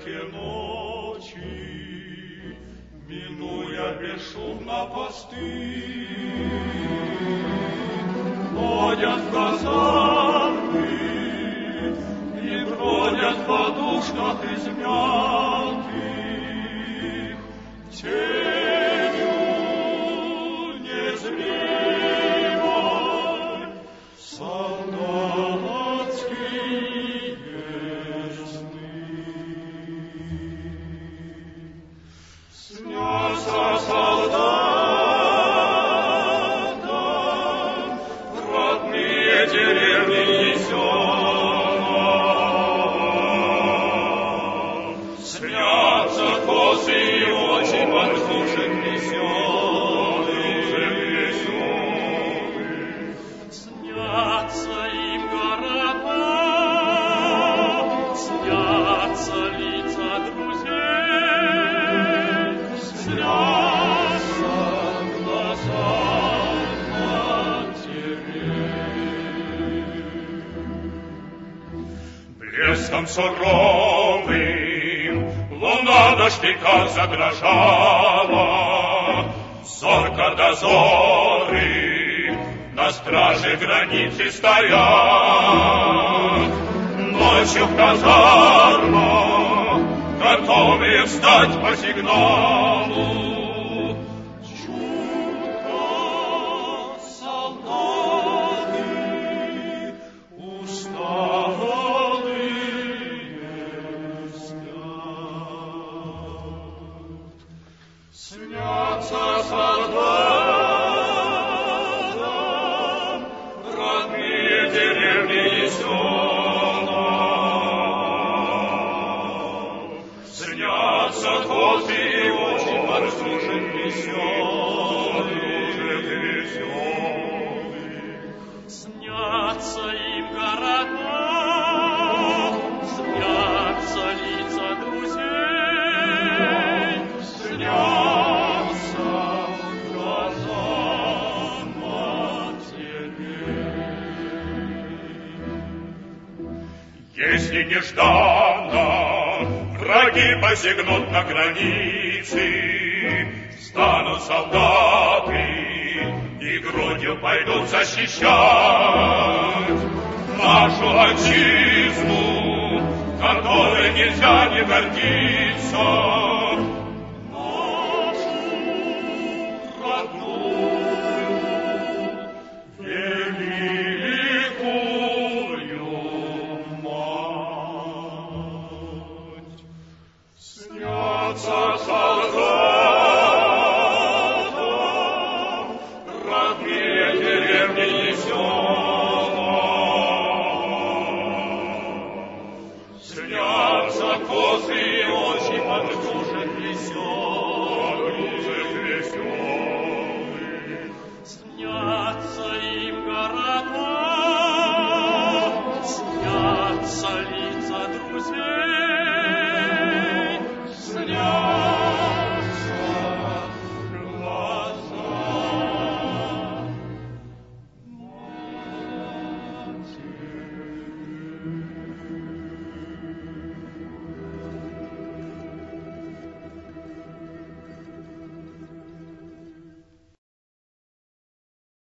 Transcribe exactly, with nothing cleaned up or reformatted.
тихие ночи, минуя бесшумно посты, ходят в казармы и бродят в подушках измятых, тенью незримой солдатские сны. Снятся солдатам родные деревни и села, снятся косы и очи подслушек веселых, снятся им города, снятся лица друзей, снятся глаза матерей. Блеском суровым луна на штыках задрожала, зорко дозоры на страже границы стоят. Ночью в казармах, готовые встать по сигналу, чутко солдаты усталые спят. Снятся солдатам родные деревни и села, снятся косы и очи подслушек веселых, снятся им города, снятся лица друзей, снятся глаза матерей. Если нежданно враги посягнут на границы, станут солдаты и грудью пойдут защищать нашу отчизну, которой нельзя не гордиться, нашу родную великую мать. Снятся